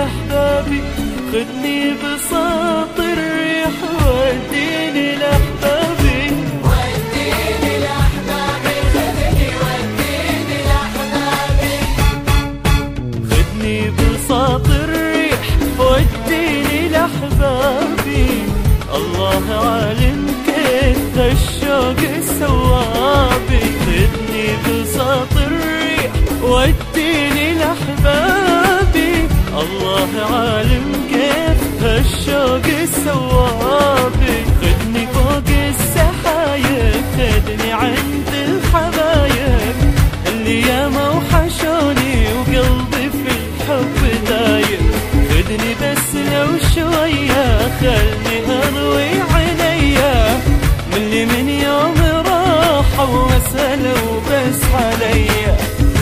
لأحبابي، خذني بساط الريح وديني لأحبابي، وديني لأحبابي، خذني وديني لأحبابي، خذني بساط الريح وديني لأحبابي. الله عالم كيف هالشوق سوابي، خذني بساط الريح وديني لأحبابي. الله عالم كيف هالشوق سوابي، خذني فوق السحايب، خذني عند الحبايب اللي ياما وحشوني وقلبي في الحب دايب. خذني بس لو شوية، خلني اروي عينيا من اللي من يوم راحوا وسألوا بس عليا.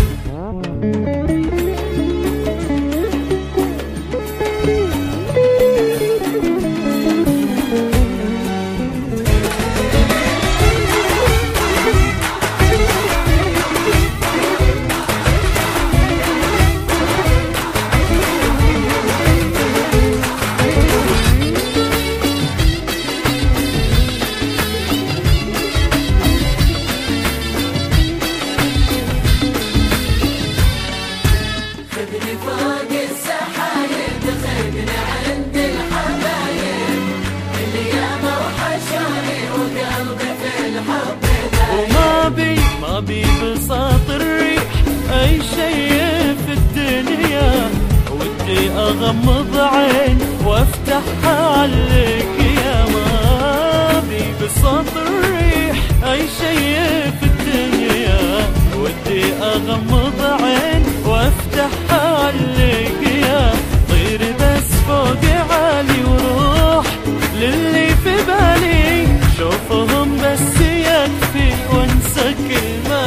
خذني فوق السحايب، خذني عند الحبايب اللي ياما وحشوني وقلبي في الحب دايب. ما بي بساط الريح أي شيء في الدنيا، ودي أغمض عين وافتحها عليك يا. ما بي بساط الريح أي شيء في الدنيا، ودي أغمض عين وافتحها عليك يا. طير بس فوق عالي وروح للي في بالي، شوفهم بس يكفي وانسى كل ما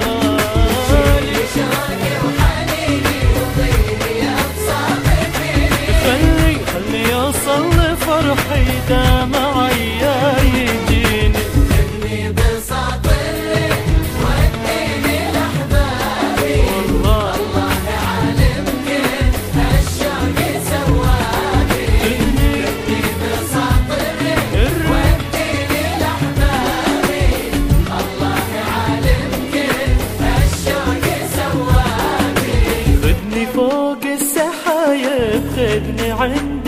جرالي. شوقي وحنيني وطيري يا بساطي فيني، خلي يوصل لفرحي ده معايا يجيني. خذني بساط الريح وديني لأحبابي، الله عالم كيف هالشوق سوابي. خذني بساط الريح وديني لأحبابي، الله عالم كيف هالشوق سوابي. خذني فوق السحايب، خذني عند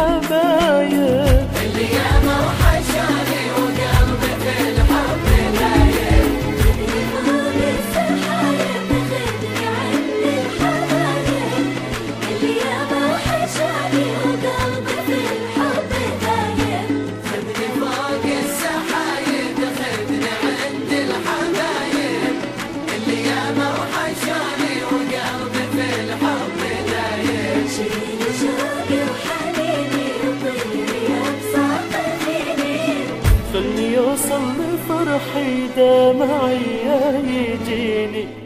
الحبايب اللي ياما وحشوني وقلبي في الحب دايب. خذني فوق السحايب، خذني عند الحبايب اللي ياما وحشوني وقلبي في الحب دايب. خذني فوق السحايب، خذني عند الحبايب اللي ياما وحشوني وقلبي في الحب دايب. شيل شوقي وحنيني وطيري يا بساطي فيني، خلي يوصل لفرحي ده معايا يجيني.